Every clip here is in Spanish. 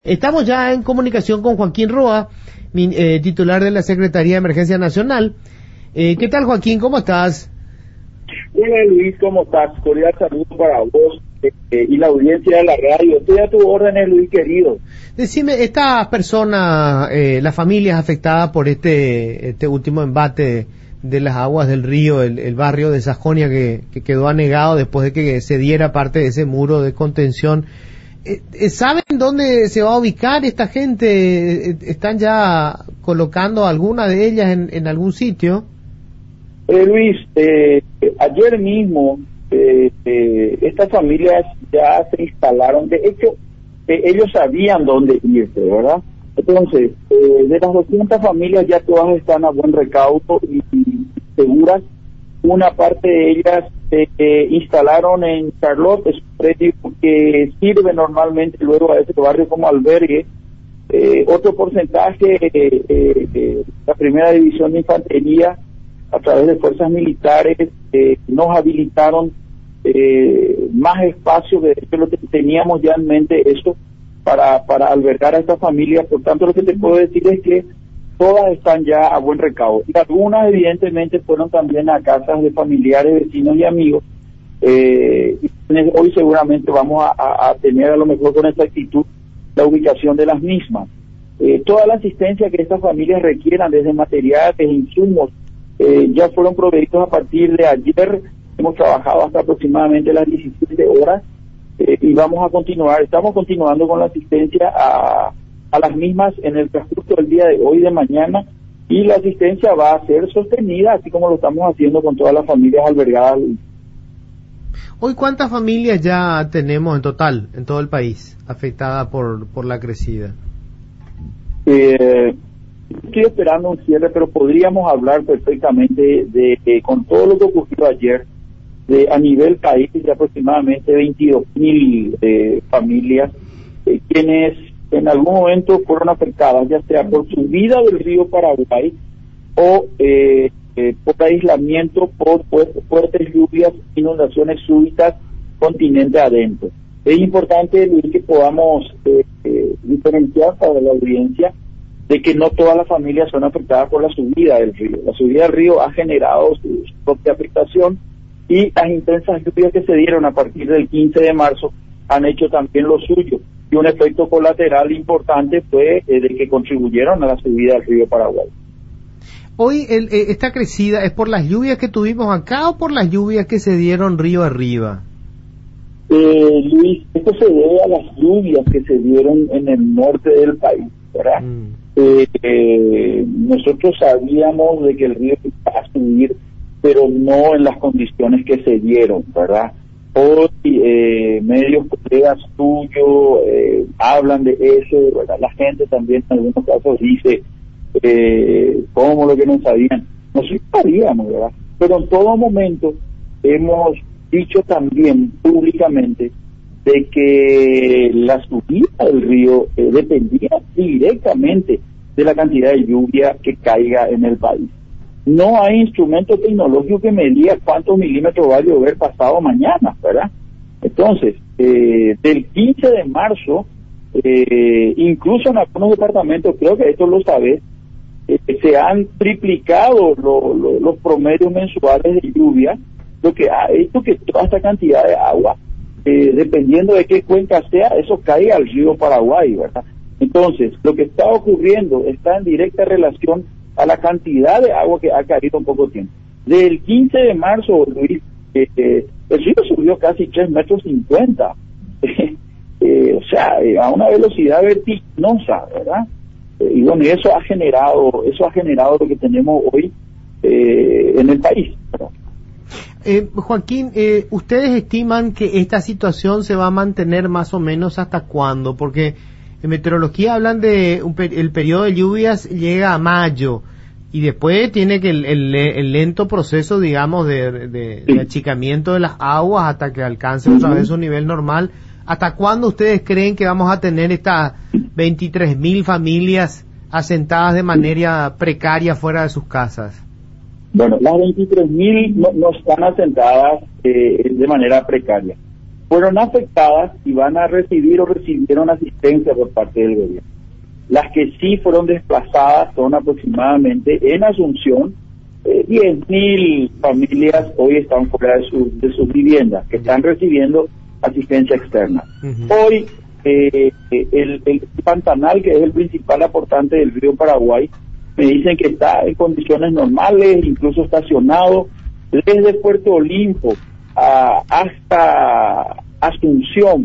Estamos ya en comunicación con Joaquín Roa, titular de la Secretaría de Emergencia Nacional. ¿Qué tal, Joaquín? ¿Cómo estás? Hola, Luis, ¿cómo estás? Cordial saludo para vos y la audiencia de la radio. Estoy a tus órdenes, Luis, querido. Decime, estas personas, las familias afectadas por este último embate de las aguas del río, el barrio de Sajonia que quedó anegado después de que se diera parte de ese muro de contención, ¿saben dónde se va a ubicar esta gente? ¿Están ya colocando alguna de ellas en algún sitio? Luis, ayer mismo estas familias ya se instalaron. De hecho, ellos sabían dónde irse, ¿verdad? Entonces, de las 200 familias ya todas están a buen recaudo y seguras. Una parte de ellas se instalaron en Charlotte, es un predio que sirve normalmente luego a ese barrio como albergue. Otro porcentaje, la primera división de infantería, a través de fuerzas militares, nos habilitaron más espacio de lo que teníamos ya en mente, eso para albergar a estas familias. Por tanto, lo que te puedo decir es que todas están ya a buen recaudo. Y algunas, evidentemente, fueron también a casas de familiares, vecinos y amigos. Hoy seguramente vamos a tener, a lo mejor con esta actitud, la ubicación de las mismas. Toda la asistencia que estas familias requieran, desde materiales, insumos, ya fueron proveídos a partir de ayer. Hemos trabajado hasta aproximadamente las 17 horas y estamos continuando con la asistencia a las mismas en el transcurso del día de hoy y de mañana, y la asistencia va a ser sostenida, así como lo estamos haciendo con todas las familias albergadas. Hoy, ¿cuántas familias ya tenemos en total, en todo el país, afectadas por la crecida? Estoy esperando un cierre, pero podríamos hablar perfectamente de con todo lo que ocurrió ayer, a nivel país, de aproximadamente 22.000 familias, quienes en algún momento fueron afectadas, ya sea por subida del río Paraguay o por aislamiento, por fuertes lluvias, inundaciones súbitas, continente adentro. Es importante, Luis, que podamos diferenciar para la audiencia de que no todas las familias son afectadas por la subida del río. La subida del río ha generado su propia afectación, y las intensas lluvias que se dieron a partir del 15 de marzo han hecho también lo suyo. Y un efecto colateral importante fue de que contribuyeron a la subida del río Paraguay. Hoy esta crecida, ¿es por las lluvias que tuvimos acá o por las lluvias que se dieron río arriba? Luis, esto se debe a las lluvias que se dieron en el norte del país, ¿verdad? Nosotros sabíamos de que el río iba a subir, pero no en las condiciones que se dieron, ¿verdad? Hoy medios colegas tuyos hablan de eso, ¿verdad? La gente también en algunos casos dice cómo lo que no sabían. Nosotros sabíamos, ¿verdad? Pero en todo momento hemos dicho también públicamente de que la subida del río dependía directamente de la cantidad de lluvia que caiga en el país. No hay instrumento tecnológico que me diga cuántos milímetros va a llover pasado mañana, ¿verdad? Entonces, del 15 de marzo, incluso en algunos departamentos, creo que esto lo sabes, se han triplicado los promedios mensuales de lluvia, lo que ha hecho que toda esta cantidad de agua, dependiendo de qué cuenca sea, eso caiga al río Paraguay, ¿verdad? Entonces, lo que está ocurriendo está en directa relación a la cantidad de agua que ha caído en poco tiempo. Del 15 de marzo, Luis, el río subió casi 3,50 metros, o sea, a una velocidad vertiginosa, ¿verdad? Y bueno, eso ha generado lo que tenemos hoy en el país, ¿verdad? Joaquín, ¿ustedes estiman que esta situación se va a mantener más o menos hasta cuándo? Porque en meteorología hablan de el periodo de lluvias llega a mayo y después tiene que el lento proceso, digamos, de achicamiento de las aguas hasta que alcance otra vez su nivel normal. ¿Hasta cuándo ustedes creen que vamos a tener estas 23.000 familias asentadas de manera precaria fuera de sus casas? Bueno, las 23.000 no están asentadas de manera precaria. fueron afectadas y van a recibir o recibieron asistencia por parte del gobierno. Las que sí fueron desplazadas son aproximadamente en Asunción, 10.000 familias hoy están fuera de sus viviendas, que están recibiendo asistencia externa. Hoy el Pantanal, que es el principal aportante del río Paraguay, me dicen que está en condiciones normales, incluso estacionado, desde Puerto Olimpo hasta Asunción,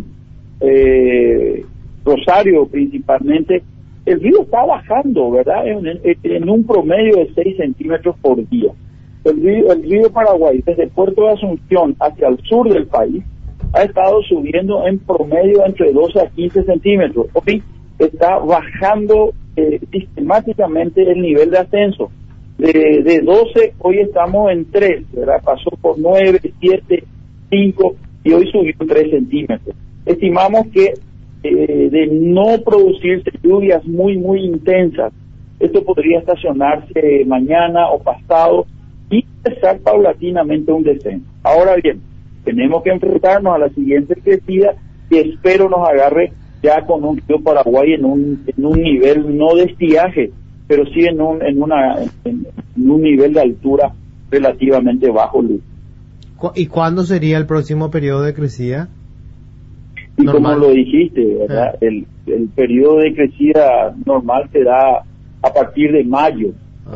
Rosario principalmente. El río está bajando, ¿verdad? En un promedio de 6 centímetros por día. El río Paraguay, desde Puerto de Asunción hacia el sur del país, ha estado subiendo en promedio entre 12 a 15 centímetros. Hoy está bajando sistemáticamente el nivel de ascenso. De 12, hoy estamos en 3, ¿verdad? Pasó por 9, 7, 5 y hoy subió 3 centímetros. Estimamos que de no producirse lluvias muy intensas, esto podría estacionarse mañana o pasado y empezar paulatinamente un descenso. Ahora bien, tenemos que enfrentarnos a la siguiente crecida, que espero nos agarre ya con un río Paraguay en un nivel no de estiaje, pero sí en un nivel de altura relativamente bajo, Luis. ¿Y cuándo sería el próximo periodo de crecida? Y normal. Como lo dijiste, ¿verdad? El periodo de crecida normal se da a partir de mayo.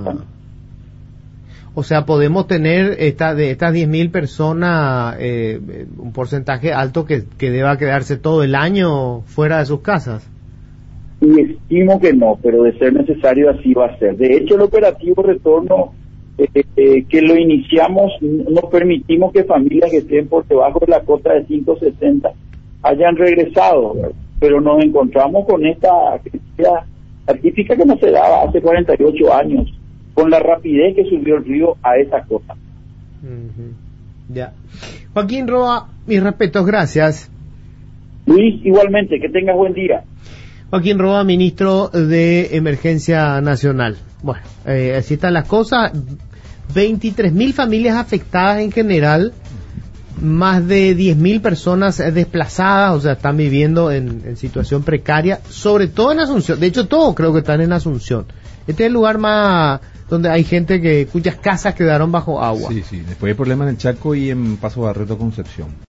O sea, podemos tener de estas 10.000 personas un porcentaje alto que deba quedarse todo el año fuera de sus casas. Y estimo que no, pero de ser necesario así va a ser. De hecho, el operativo retorno que lo iniciamos, no permitimos que familias que estén por debajo de la cota de 560 hayan regresado, ¿verdad? Pero nos encontramos con esta crecida artística que no se daba hace 48 años, con la rapidez que subió el río a esa cota. Ya. Joaquín Roa, mis respetos, gracias. Luis, igualmente, que tengas buen día. Joaquín Roa, ministro de Emergencia Nacional. Bueno, así están las cosas. 23.000 familias afectadas en general, más de 10.000 personas desplazadas, o sea, están viviendo en situación precaria, sobre todo en Asunción. De hecho, todos creo que están en Asunción. Este es el lugar más donde hay gente cuyas casas quedaron bajo agua. Sí, después hay problemas en el Chaco y en Paso Barreto, Concepción.